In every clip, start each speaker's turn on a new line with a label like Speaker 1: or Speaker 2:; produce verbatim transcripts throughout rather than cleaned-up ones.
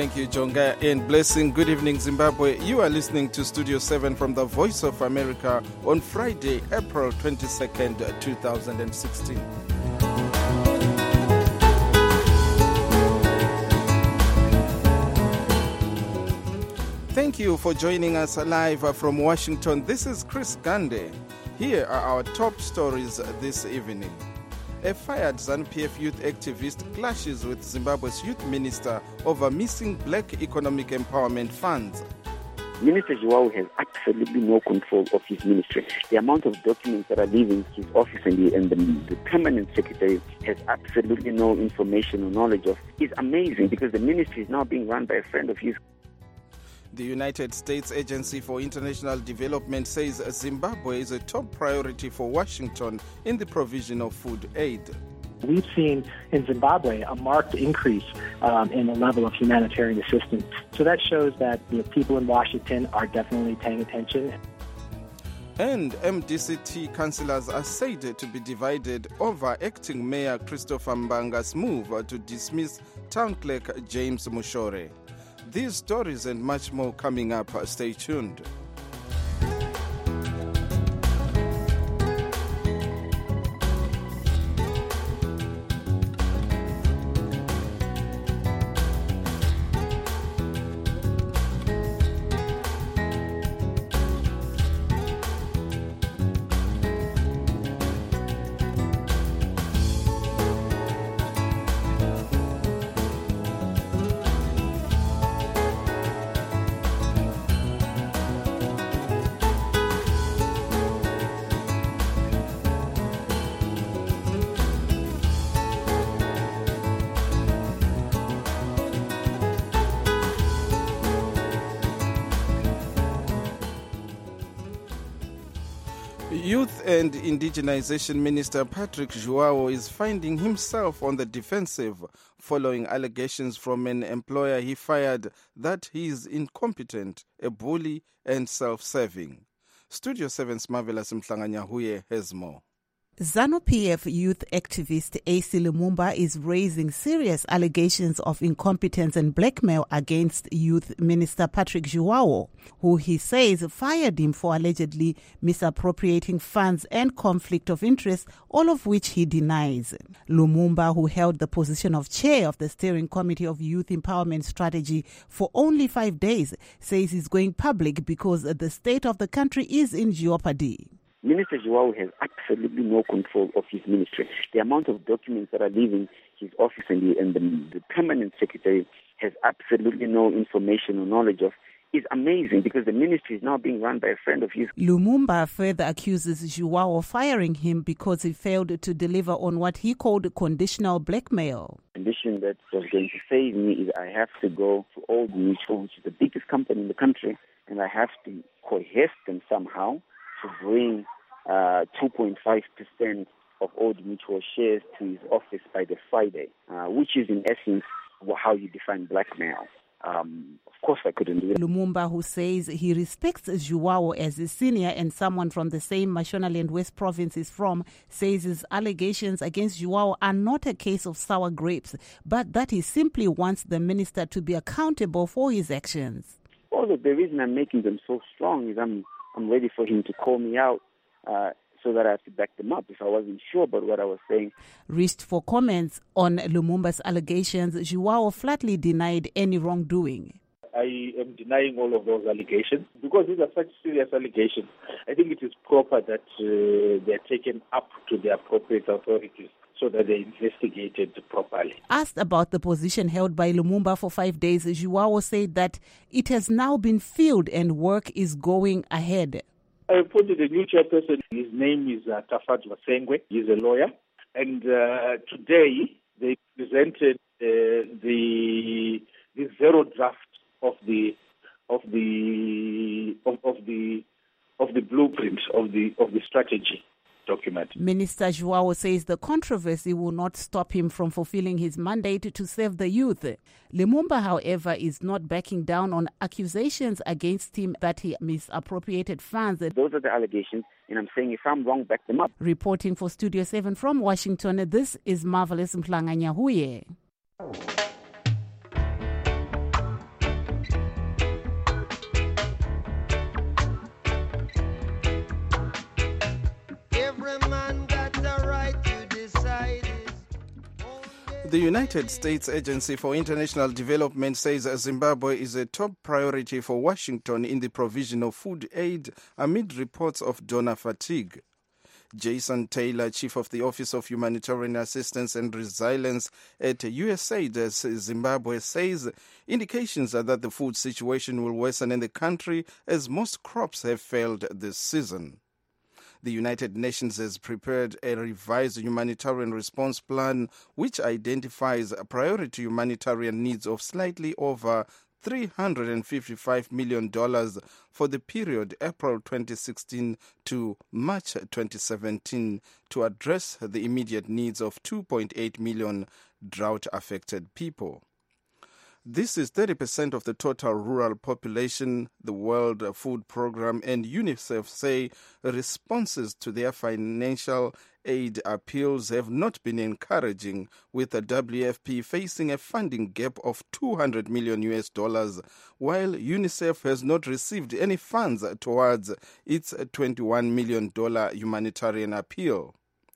Speaker 1: Thank you, Jonga, and blessing. Good evening, Zimbabwe. You are listening to Studio seven from the Voice of America on Friday, April twenty-second, twenty sixteen. Thank you for joining us live from Washington. This is Chris Gande. Here are our top stories this evening. A fired ZANU P F youth activist clashes with Zimbabwe's youth minister over missing black economic empowerment funds.
Speaker 2: Minister Joao has absolutely no control of his ministry. The amount of documents that are leaving his office and, the, and the, the permanent secretary has absolutely no information or knowledge of is amazing, because the ministry is now being run by a friend of his.
Speaker 1: The United States Agency for International Development says Zimbabwe is a top priority for Washington in the provision of food aid.
Speaker 3: We've seen in Zimbabwe a marked increase um, in the level of humanitarian assistance. So that shows that the people in Washington are definitely paying attention.
Speaker 1: And M D C T councillors are said to be divided over acting Mayor Christopher Mbanga's move to dismiss Town Clerk James Mushore. These stories and much more coming up. Stay tuned. Youth and Indigenization Minister Patrick Joao is finding himself on the defensive following allegations from an employer he fired that he is incompetent, a bully, and self-serving. Studio seven's Marvelous Mhlanganyahuye has more.
Speaker 4: ZANU P F youth activist A C Lumumba is raising serious allegations of incompetence and blackmail against Youth Minister Patrick Joao, who he says fired him for allegedly misappropriating funds and conflict of interest, all of which he denies. Lumumba, who held the position of chair of the Steering Committee of Youth Empowerment Strategy for only five days, says he's going public because the state of the country is in jeopardy.
Speaker 2: Minister Joao has absolutely no control of his ministry. The amount of documents that are leaving his office and the, and the, the permanent secretary has absolutely no information or knowledge of is amazing, because the ministry is now being run by a friend of his.
Speaker 4: Lumumba further accuses Joao of firing him because he failed to deliver on what he called conditional blackmail.
Speaker 2: The condition that was going to save me is I have to go to Old Mutual, which is the biggest company in the country, and I have to coerce them somehow to bring Uh, two point five percent of Old Mutual shares to his office by the Friday, uh, which is in essence how you define blackmail. Um, of course I couldn't do it.
Speaker 4: Lumumba, who says he respects Joao as a senior and someone from the same Mashonaland West province is from, says his allegations against Joao are not a case of sour grapes, but that he simply wants the minister to be accountable for his actions.
Speaker 2: Well, the reason I'm making them so strong is I'm, I'm ready for him to call me out. Uh, so that I have to back them up if I wasn't sure about what I was saying.
Speaker 4: Reached for comments on Lumumba's allegations, Joao flatly denied any wrongdoing.
Speaker 5: I am denying all of those allegations because these are such serious allegations. I think it is proper that uh, they are taken up to the appropriate authorities so that they investigated properly.
Speaker 4: Asked about the position held by Lumumba for five days, Joao said that it has now been filled and work is going ahead.
Speaker 5: I appointed a new chairperson. His name is uh, Tafat Vasengwe. He's a lawyer. And uh, today they presented uh, the the zero draft of the of the of, of the of the blueprint of the of the strategy document.
Speaker 4: Minister Joao says the controversy will not stop him from fulfilling his mandate to serve the youth. Lumumba, however, is not backing down on accusations against him that he misappropriated funds.
Speaker 2: Those are the allegations, and I'm saying if I'm wrong, back them up.
Speaker 4: Reporting for Studio seven from Washington, this is Marvelous Mhlanganyahuye.
Speaker 1: The United States Agency for International Development says Zimbabwe is a top priority for Washington in the provision of food aid amid reports of donor fatigue. Jason Taylor, Chief of the Office of Humanitarian Assistance and Resilience at U S A I D Zimbabwe, says indications are that the food situation will worsen in the country as most crops have failed this season. The United Nations has prepared a revised humanitarian response plan which identifies priority humanitarian needs of slightly over three hundred fifty-five million dollars for the period April twenty sixteen to March twenty seventeen to address the immediate needs of two point eight million drought-affected people. This is thirty percent of the total rural population. The World Food Programme and UNICEF say responses to their financial aid appeals have not been encouraging, with the W F P facing a funding gap of two hundred million U S dollars, while UNICEF has not received any funds towards its twenty-one million dollars humanitarian appeal.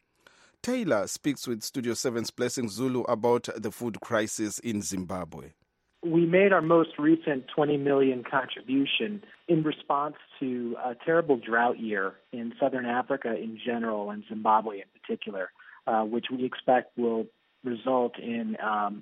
Speaker 1: Taylor speaks with Studio seven's Blessing Zulu about the food crisis in Zimbabwe.
Speaker 3: We made our most recent twenty million dollars contribution in response to a terrible drought year in southern Africa in general and Zimbabwe in particular, uh, which we expect will result in um,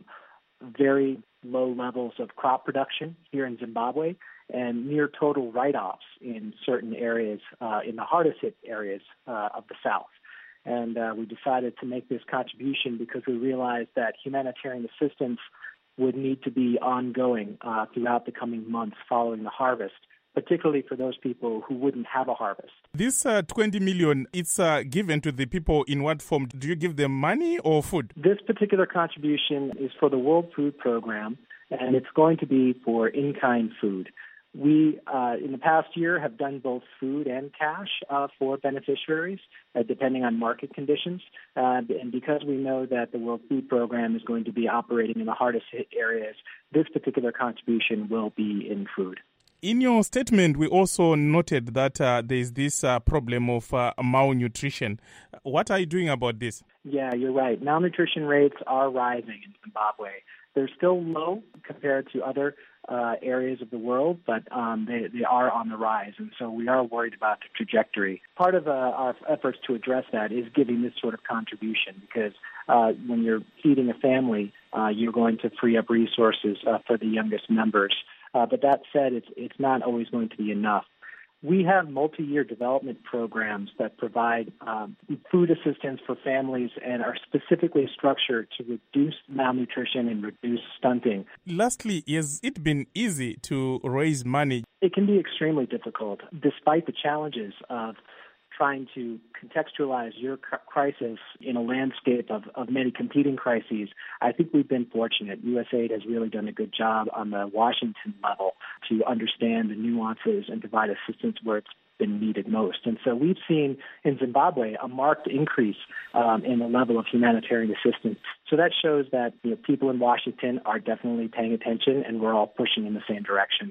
Speaker 3: very low levels of crop production here in Zimbabwe and near total write-offs in certain areas, uh, in the hardest hit areas uh, of the South. And uh, we decided to make this contribution because we realized that humanitarian assistance would need to be ongoing uh, throughout the coming months following the harvest, particularly for those people who wouldn't have a harvest.
Speaker 6: This uh, twenty million, it's uh, given to the people in what form? Do you give them money or food?
Speaker 3: This particular contribution is for the World Food Program, and it's going to be for in-kind food. We, uh, in the past year, have done both food and cash uh, for beneficiaries, uh, depending on market conditions. Uh, and because we know that the World Food Program is going to be operating in the hardest hit areas, this particular contribution will be in food.
Speaker 6: In your statement, we also noted that uh, there is this uh, problem of uh, malnutrition. What are you doing about this?
Speaker 3: Yeah, you're right. Malnutrition rates are rising in Zimbabwe. They're still low compared to other uh, areas of the world, but um, they, they are on the rise, and so we are worried about the trajectory. Part of uh, our efforts to address that is giving this sort of contribution, because uh, when you're feeding a family, uh, you're going to free up resources uh, for the youngest members. Uh, but that said, it's, it's not always going to be enough. We have multi-year development programs that provide um, food assistance for families and are specifically structured to reduce malnutrition and reduce stunting.
Speaker 6: Lastly, has it been easy to raise money?
Speaker 3: It can be extremely difficult, despite the challenges of trying to contextualize your crisis in a landscape of, of many competing crises. I think we've been fortunate. U S A I D has really done a good job on the Washington level to understand the nuances and provide assistance where it's been needed most. And so we've seen in Zimbabwe a marked increase um, in the level of humanitarian assistance. So that shows that, you know, people in Washington are definitely paying attention, and we're all pushing in the same direction.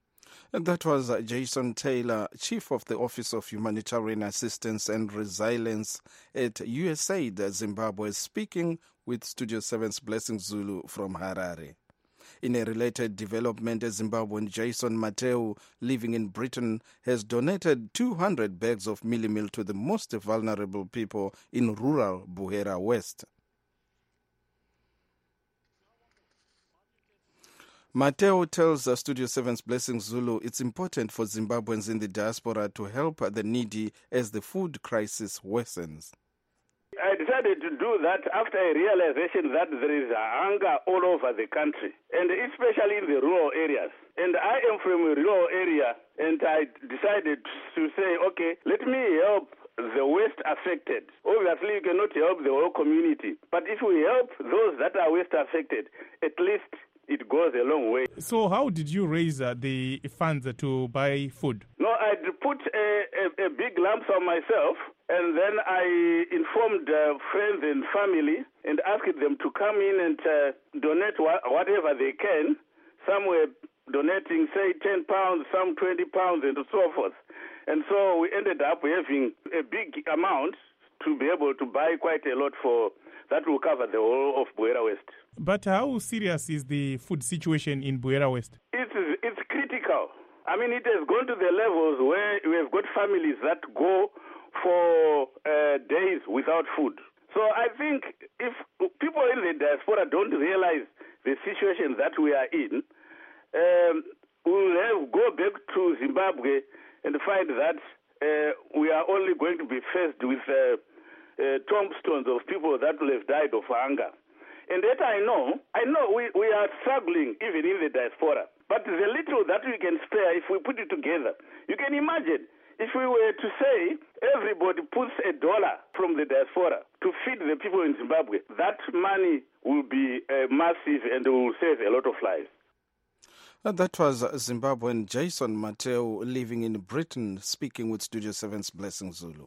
Speaker 1: And that was Jason Taylor, Chief of the Office of Humanitarian Assistance and Resilience at U S A I D Zimbabwe, speaking with Studio seven's Blessing Zulu from Harare. In a related development, a Zimbabwean Jason Mateu, living in Britain, has donated two hundred bags of mealie meal to the most vulnerable people in rural Buhera West. Mateo tells uh, Studio seven's Blessing Zulu it's important for Zimbabweans in the diaspora to help the needy as the food crisis worsens.
Speaker 7: I decided to do that after a realization that there is a hunger all over the country, and especially in the rural areas. And I am from a rural area, and I decided to say, okay, let me help the West affected. Obviously, you cannot help the whole community, but if we help those that are West affected, at least it goes a long way.
Speaker 6: So how did you raise uh, the funds uh, to buy food?
Speaker 7: No, I put a, a, a big lump sum myself, and then I informed uh, friends and family and asked them to come in and uh, donate wha- whatever they can. Some were donating, say, ten pounds, some twenty pounds, and so forth. And so we ended up having a big amount to be able to buy quite a lot for that will cover the whole of Buera West.
Speaker 6: But how serious is the food situation in Buera West?
Speaker 7: It's, it's critical. I mean, it has gone to the levels where we have got families that go for uh, days without food. So I think if people in the diaspora don't realize the situation that we are in, um, we'll have, go back to Zimbabwe and find that uh, we are only going to be faced with uh, uh, tombstones of people that will have died of hunger. And that I know, I know we, we are struggling even in the diaspora. But the little that we can spare, if we put it together, you can imagine if we were to say everybody puts a dollar from the diaspora to feed the people in Zimbabwe, that money will be uh, massive and will save a lot of lives.
Speaker 1: Uh, that was Zimbabwean Jason Mateo living in Britain, speaking with Studio seven's Blessing Zulu.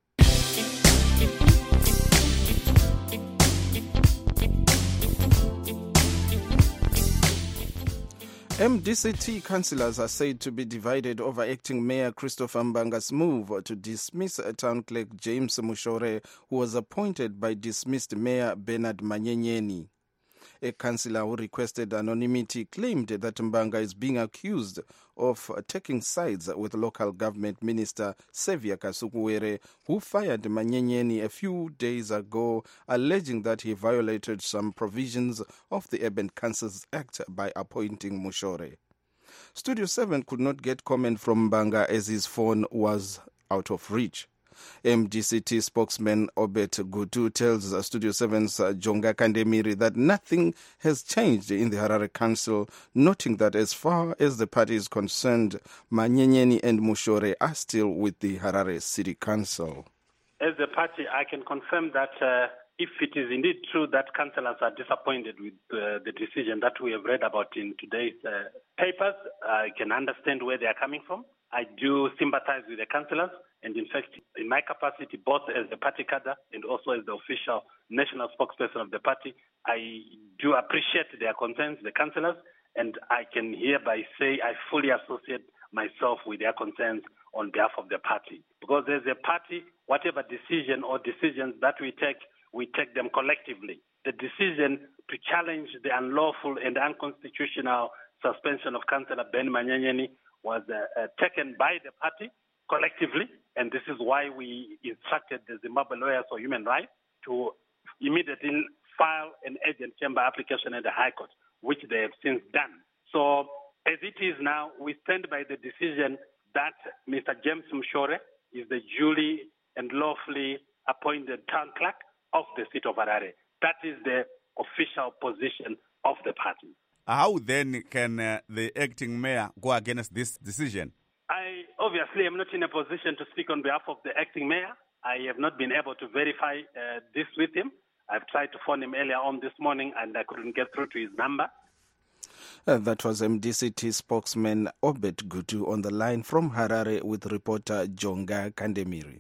Speaker 1: M D C T councillors are said to be divided over acting Mayor Christopher Mbanga's move to dismiss town clerk James Mushore, who was appointed by dismissed Mayor Bernard Manyenyeni. A councillor who requested anonymity claimed that Mbanga is being accused of taking sides with local government minister Sevia Kasukuwere, who fired Manyenyeni a few days ago, alleging that he violated some provisions of the Urban Councils Act by appointing Mushore. Studio seven could not get comment from Mbanga as his phone was out of reach. M D C T spokesman Obet Gutu tells Studio seven's Jonga Kandemiri that nothing has changed in the Harare Council, noting that as far as the party is concerned, Manyenyeni and Mushore are still with the Harare City Council.
Speaker 8: As a party, I can confirm that uh, if it is indeed true that councillors are disappointed with uh, the decision that we have read about in today's uh, papers, I can understand where they are coming from. I do sympathize with the councillors, and in fact, in my capacity, both as the party cadre and also as the official national spokesperson of the party, I do appreciate their concerns, the councillors, and I can hereby say I fully associate myself with their concerns on behalf of the party. Because as a party, whatever decision or decisions that we take, we take them collectively. The decision to challenge the unlawful and unconstitutional suspension of Councillor Ben Manyenyeni was uh, uh, taken by the party collectively, and this is why we instructed the Zimbabwe Lawyers for Human Rights to immediately file an urgent chamber application at the High Court, which they have since done. So as it is now, we stand by the decision that Mister James Mushore is the duly and lawfully appointed town clerk of the city of Harare. That is the official position of the party.
Speaker 9: How then can uh, the acting mayor go against this decision?
Speaker 8: I obviously am not in a position to speak on behalf of the acting mayor. I have not been able to verify uh, this with him. I've tried to phone him earlier on this morning and I couldn't get through to his number.
Speaker 1: Uh, that was M D C T spokesman Obet Gutu on the line from Harare with reporter Jonga Kandemiri.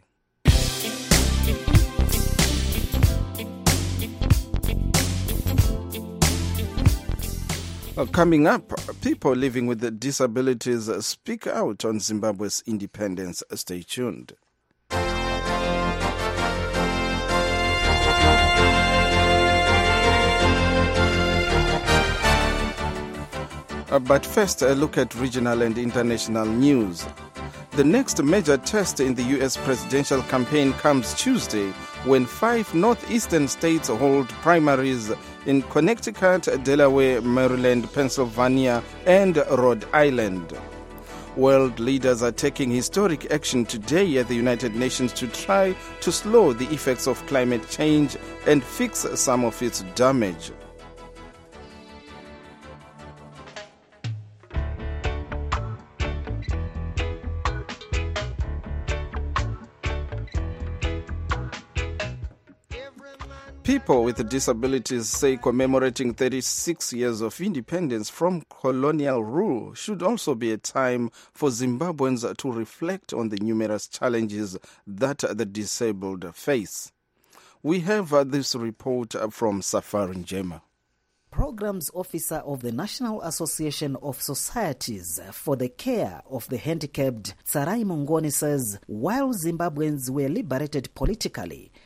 Speaker 1: Uh, coming up, people living with disabilities speak out on Zimbabwe's independence. Stay tuned. Uh, but first, a look at regional and international news. The next major test in the U S presidential campaign comes Tuesday when five northeastern states hold primaries in Connecticut, Delaware, Maryland, Pennsylvania, and Rhode Island. World leaders are taking historic action today at the United Nations to try to slow the effects of climate change and fix some of its damage. People with disabilities say commemorating thirty-six years of independence from colonial rule should also be a time for Zimbabweans to reflect on the numerous challenges that the disabled face. We have uh, this report from Safari Njema.
Speaker 10: Programs Officer of the National Association of Societies for the Care of the Handicapped, Tsarai Mongoni, says while Zimbabweans were liberated politically,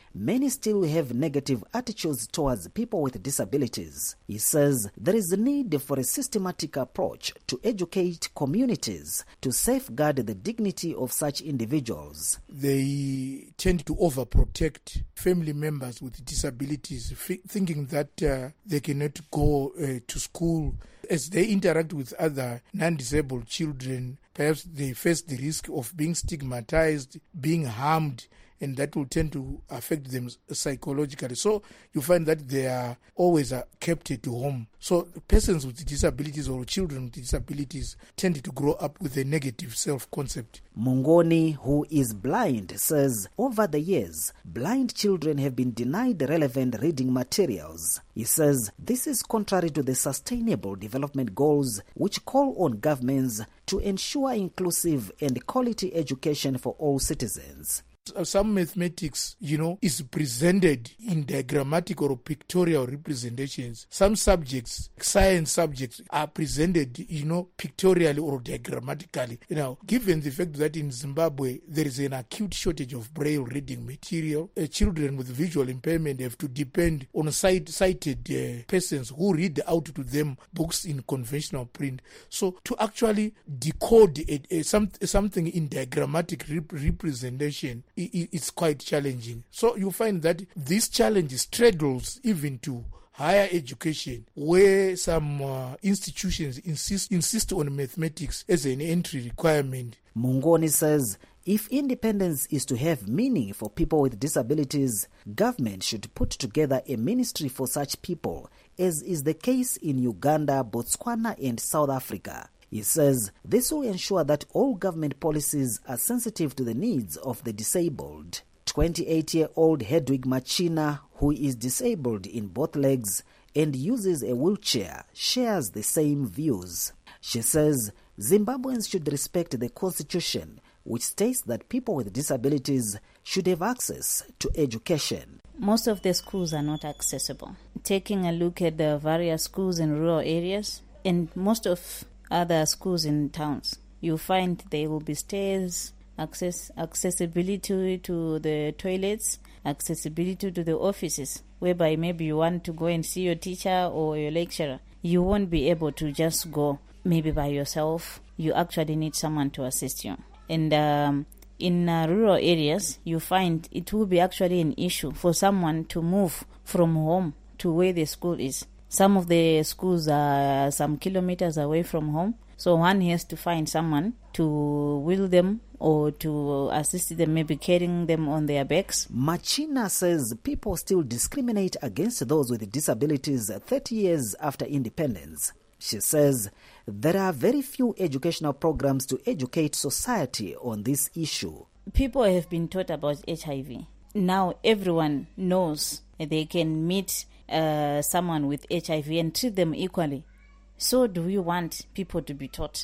Speaker 10: many still have negative attitudes towards people with disabilities. He says there is a need for a systematic approach to educate communities to safeguard the dignity of such individuals.
Speaker 11: They tend to overprotect family members with disabilities, f- thinking that uh, they cannot go uh, to school. As they interact with other non-disabled children, perhaps they face the risk of being stigmatized, being harmed, and that will tend to affect them psychologically. So you find that they are always uh, kept at home. So persons with disabilities or children with disabilities tend to grow up with a negative self-concept.
Speaker 10: Mungoni, who is blind, says over the years, blind children have been denied relevant reading materials. He says this is contrary to the Sustainable Development Goals, which call on governments to ensure inclusive and quality education for all citizens.
Speaker 11: Some mathematics, you know, is presented in diagrammatic or pictorial representations. Some subjects, science subjects, are presented, you know, pictorially or diagrammatically. You know, given the fact that in Zimbabwe there is an acute shortage of braille reading material, uh, children with visual impairment have to depend on sight, sighted uh, persons who read out to them books in conventional print. So to actually decode a, a, some, something in diagrammatic rep- representation, it's quite challenging. So you find that this challenge straddles even to higher education, where some uh, institutions insist insist on mathematics as an entry requirement.
Speaker 10: Mungoni says if independence is to have meaning for people with disabilities, government should put together a ministry for such people, as is the case in Uganda, Botswana, and South Africa. He says this will ensure that all government policies are sensitive to the needs of the disabled. twenty-eight-year-old Hedwig Machina, who is disabled in both legs and uses a wheelchair, shares the same views. She says Zimbabweans should respect the constitution, which states that people with disabilities should have access to education.
Speaker 12: Most of the schools are not accessible. Taking a look at the various schools in rural areas and most of other schools in towns, you find there will be stairs, access, accessibility to the toilets, accessibility to the offices, whereby maybe you want to go and see your teacher or your lecturer. You won't be able to just go maybe by yourself. You actually need someone to assist you. And um, in uh, rural areas, you find it will be actually an issue for someone to move from home to where the school is. Some of the schools are some kilometers away from home, so one has to find someone to wheel them or to assist them, maybe carrying them on their backs.
Speaker 10: Machina says people still discriminate against those with disabilities thirty years after independence. She says there are very few educational programs to educate society on this issue.
Speaker 12: People have been taught about H I V. Now everyone knows they can meet uh, someone with H I V and treat them equally. So do we want people to be taught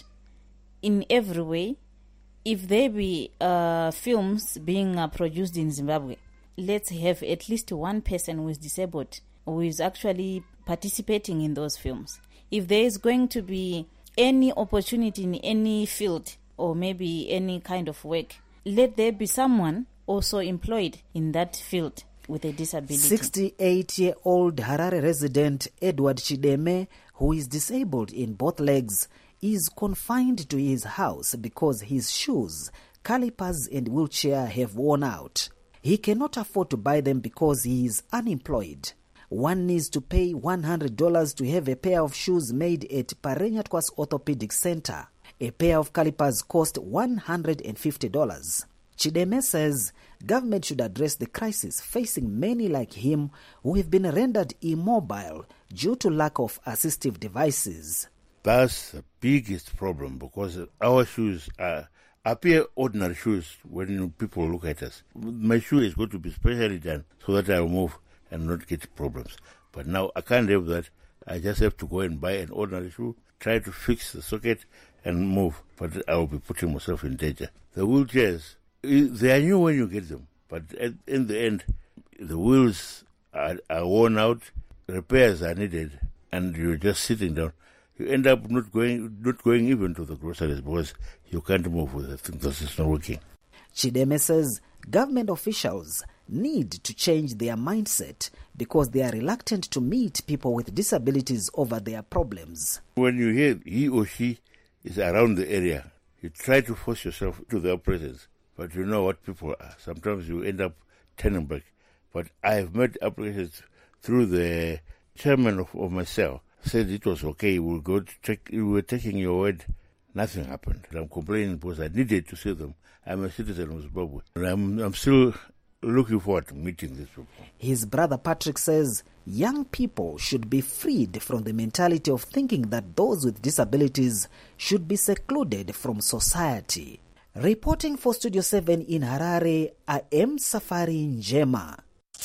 Speaker 12: in every way? If there be uh, films being uh, produced in Zimbabwe, let's have at least one person who is disabled who is actually participating in those films. If there is going to be any opportunity in any field or maybe any kind of work, let there be someone also employed in that field with a disability.
Speaker 10: sixty-eight-year-old Harare resident Edward Chideme, who is disabled in both legs, is confined to his house because his shoes, calipers and wheelchair have worn out. He cannot afford to buy them because he is unemployed. One needs to pay one hundred dollars to have a pair of shoes made at Parenyatwas Orthopedic Center. A pair of calipers cost one hundred fifty dollars. Chideme says government should address the crisis facing many like him who have been rendered immobile due to lack of assistive devices.
Speaker 13: That's the biggest problem because our shoes are appear ordinary shoes when people look at us. My shoe is going to be specially done so that I'll move and not get problems. But now I can't have that. I just have to go and buy an ordinary shoe, try to fix the socket and move. But I will be putting myself in danger. The wheelchairs, they are new when you get them. But at, in the end, the wheels are, are worn out, repairs are needed, and you're just sitting down. You end up not going not going even to the groceries because you can't move with the thing because it's not working.
Speaker 10: Chideme says government officials need to change their mindset because they are reluctant to meet people with disabilities over their problems.
Speaker 13: When you hear he or she is around the area, you try to force yourself to their presence, but you know what people are. Sometimes you end up turning back. But I have made applications through the chairman of, of my cell, said it was okay, we'll go to check, we were taking your word. Nothing happened. I'm complaining because I needed to see them. I'm a citizen of Zimbabwe. And I'm, I'm still looking forward to meeting these people.
Speaker 10: His brother Patrick says young people should be freed from the mentality of thinking that those with disabilities should be secluded from society. Reporting for Studio seven in Harare, I am Safari Njema.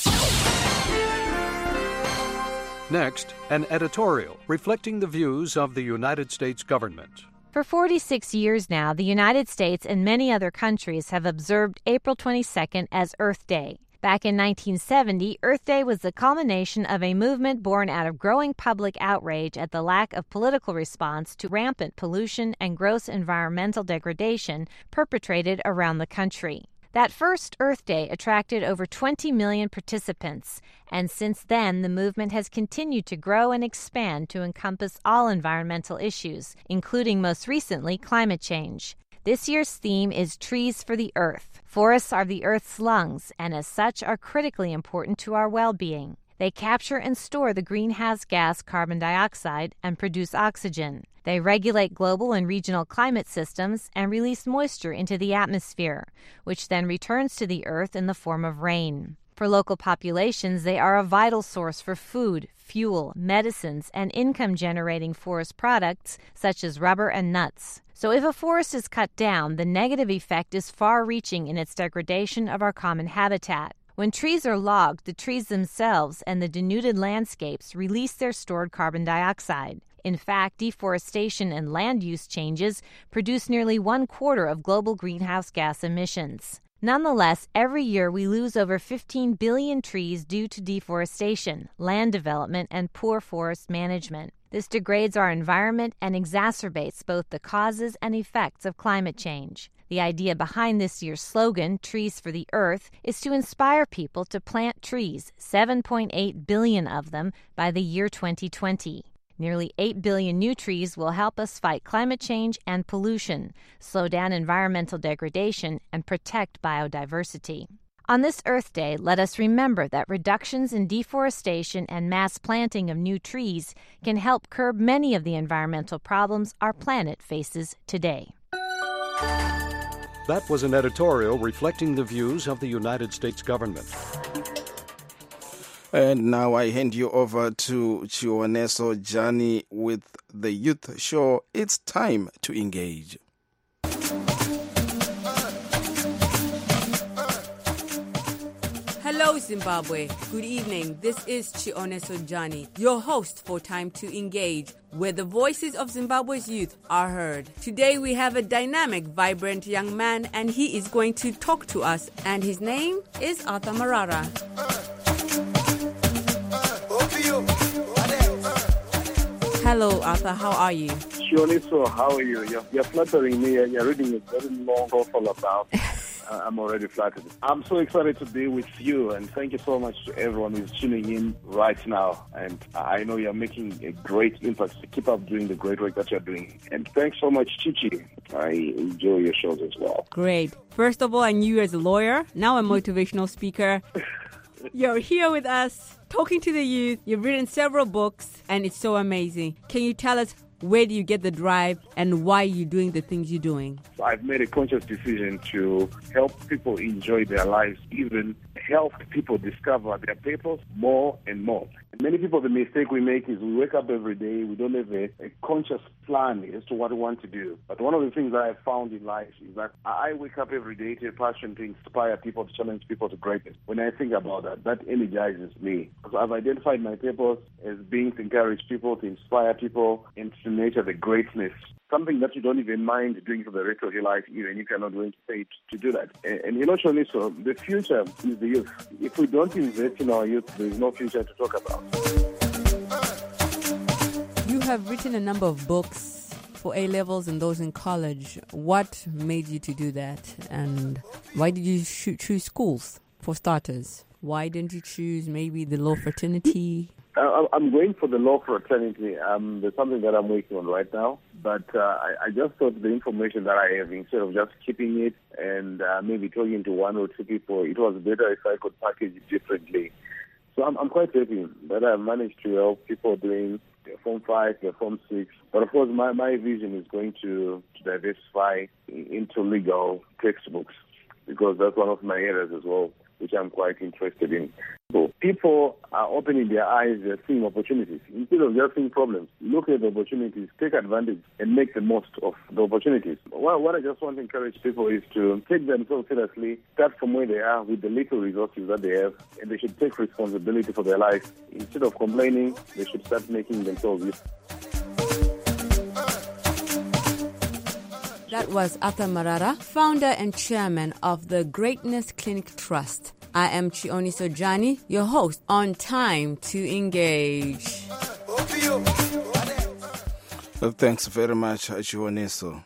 Speaker 14: Next, an editorial reflecting the views of the United States government.
Speaker 15: For forty-six years now, the United States and many other countries have observed April twenty-second as Earth Day. Back in nineteen seventy, Earth Day was the culmination of a movement born out of growing public outrage at the lack of political response to rampant pollution and gross environmental degradation perpetrated around the country. That first Earth Day attracted over twenty million participants, and since then the movement has continued to grow and expand to encompass all environmental issues, including most recently climate change. This year's theme is Trees for the Earth. Forests are the Earth's lungs, and as such are critically important to our well-being. They capture and store the greenhouse gas carbon dioxide and produce oxygen. They regulate global and regional climate systems and release moisture into the atmosphere, which then returns to the Earth in the form of rain. For local populations, they are a vital source for food, fuel, medicines, and income-generating forest products such as rubber and nuts. So if a forest is cut down, the negative effect is far-reaching in its degradation of our common habitat. When trees are logged, the trees themselves and the denuded landscapes release their stored carbon dioxide. In fact, deforestation and land use changes produce nearly one quarter of global greenhouse gas emissions. Nonetheless, every year we lose over fifteen billion trees due to deforestation, land development, and poor forest management. This degrades our environment and exacerbates both the causes and effects of climate change. The idea behind this year's slogan, Trees for the Earth, is to inspire people to plant trees, seven point eight billion of them, by the year twenty twenty. Nearly eight billion new trees will help us fight climate change and pollution, slow down environmental degradation, and protect biodiversity. On this Earth Day, let us remember that reductions in deforestation and mass planting of new trees can help curb many of the environmental problems our planet faces today.
Speaker 14: That was an editorial reflecting the views of the United States government.
Speaker 1: And now I hand you over to Chioneso Jani with the Youth Show. It's time to engage.
Speaker 16: Hello, Zimbabwe. Good evening. This is Chioneso Jani, your host for Time to Engage, where the voices of Zimbabwe's youth are heard. Today we have a dynamic, vibrant young man, and he is going to talk to us. And his name is Arthur Marara. Hello, Arthur. How are you?
Speaker 17: Chioneso, how are you? You're, you're flattering me. You're reading a very long profile about. uh, I'm already flattered. I'm so excited to be with you, and thank you so much to everyone who's tuning in right now. And I know you're making a great impact. So keep up doing the great work that you're doing. And thanks so much, Chichi. I enjoy your shows as well.
Speaker 16: Great. First of all, I knew you as a lawyer. Now a motivational speaker. You're here with us, talking to the youth. You've written several books, and it's so amazing. Can you tell us, where do you get the drive and why you're doing the things you're doing?
Speaker 17: I've made a conscious decision to help people enjoy their lives, even help people discover their purpose more and more. Many people, the mistake we make is we wake up every day, we don't have a, a conscious plan as to what we want to do. But one of the things that I've found in life is that I wake up every day to a passion to inspire people, to challenge people to greatness. When I think about that, that energizes me. Because I've identified my purpose as being to encourage people, to inspire people, and to nurture the greatness. Something that you don't even mind doing for the rest of your life, even if you're not willing to pay to do that. And, and you know, Chioneso, the future is the youth. If we don't invest in our youth, there is no future to talk about.
Speaker 16: You have written a number of books for A-levels and those in college. What made you to do that? And why did you choose schools? for starters? Why didn't you choose maybe the law fraternity?
Speaker 17: Uh, I'm going for the law fraternity. Um, there's something that I'm working on right now. But uh, I, I just thought the information that I have, instead of just keeping it and uh, maybe talking to one or two people, it was better if I could package it differently. So I'm, I'm quite happy that I managed to help people doing their Form five, their Form six. But of course, my, my vision is going to, to diversify into legal textbooks, because that's one of my areas as well, which I'm quite interested in. So people are opening their eyes, they're seeing opportunities. Instead of just seeing problems, look at the opportunities, take advantage, and make the most of the opportunities. Well, what I just want to encourage people is to take themselves seriously, start from where they are with the little resources that they have, and they should take responsibility for their life. Instead of complaining, they should start making themselves useful.
Speaker 16: That was Arthur Marara, founder and chairman of the Greatness Clinic Trust. I am Chioniso Jani, your host on Time to Engage.
Speaker 1: Well, thanks very much, Chioniso.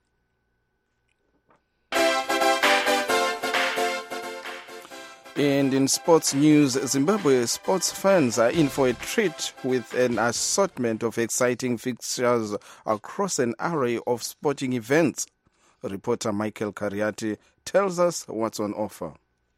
Speaker 1: And in sports news, Zimbabwe sports fans are in for a treat with an assortment of exciting fixtures across an array of sporting events. Reporter Michael Kariati tells us what's on offer.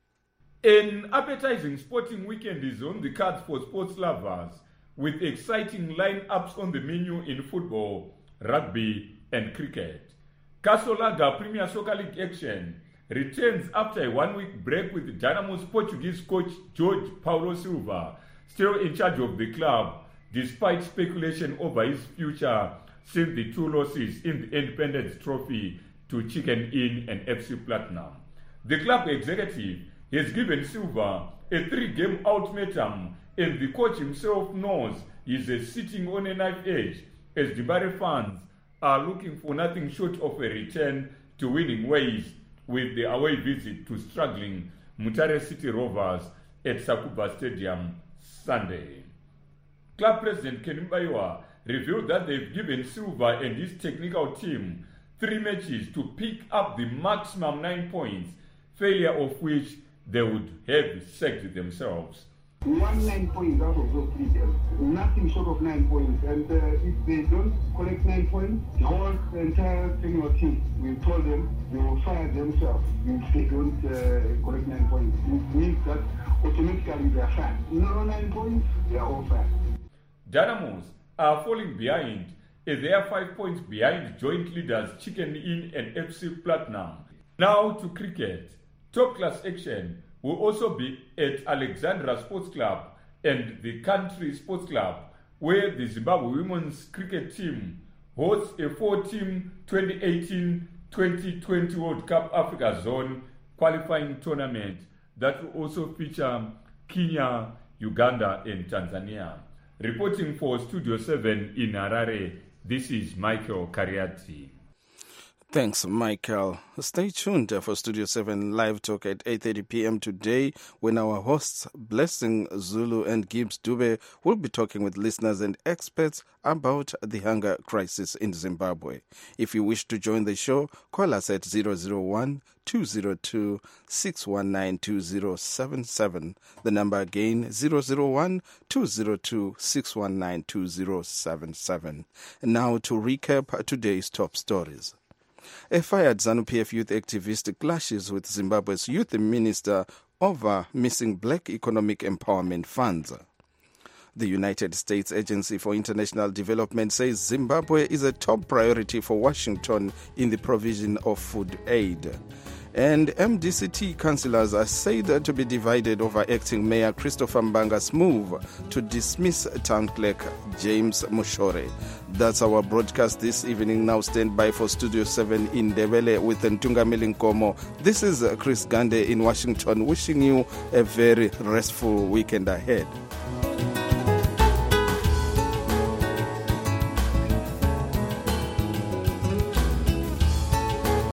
Speaker 18: An appetizing sporting weekend is on the cards for sports lovers, with exciting lineups on the menu in football, rugby and cricket. Casolaga Premier Soccer League action returns after a one-week break with Dynamo's Portuguese coach Jorge Paulo Silva still in charge of the club, despite speculation over his future since the two losses in the Independence Trophy to Chicken Inn and F C Platinum. The club executive has given Silva a three-game ultimatum, and the coach himself knows he's sitting on a knife edge as Dibare fans are looking for nothing short of a return to winning ways with the away visit to struggling Mutare City Rovers at Sakuba Stadium Sunday. Club president Kenny Mbayiwa revealed that they've given Silva and his technical team three matches to pick up the maximum nine points, failure of which they would have sacked themselves.
Speaker 19: We want nine points out of those three games. Nothing short of nine points. And uh, if they don't collect nine points, the whole entire technical team, we told them they will fire themselves if they don't uh, collect nine points. It means that automatically they are fired. No nine points, they are all fired.
Speaker 18: Dynamos are falling behind as they are five points behind joint leaders Chicken Inn and F C Platinum. Now to cricket. Top class action will also be at Alexandra Sports Club and the Country Sports Club, where the Zimbabwe women's cricket team hosts a four-team twenty eighteen twenty twenty World Cup Africa Zone qualifying tournament that will also feature Kenya, Uganda and Tanzania. Reporting for Studio seven in Harare, this is Michael Kariati.
Speaker 1: Thanks, Michael. Stay tuned for Studio seven Live Talk at eight thirty p.m. today, when our hosts Blessing Zulu and Gibbs Dube will be talking with listeners and experts about the hunger crisis in Zimbabwe. If you wish to join the show, call us at zero zero one, two zero two, six one nine, two zero seven seven. The number again, zero zero one, two zero two, six one nine, two zero seven seven. And now to recap today's top stories. A fired ZANU-P F youth activist clashes with Zimbabwe's youth minister over missing black economic empowerment funds. The United States Agency for International Development says Zimbabwe is a top priority for Washington in the provision of food aid. And M D C T councillors are said to be divided over acting Mayor Christopher Mbanga's move to dismiss town clerk James Mushore. That's our broadcast this evening. Now stand by for Studio seven in Ndebele with Ntungamili Nkomo. This is Chris Gande in Washington, wishing you a very restful weekend ahead.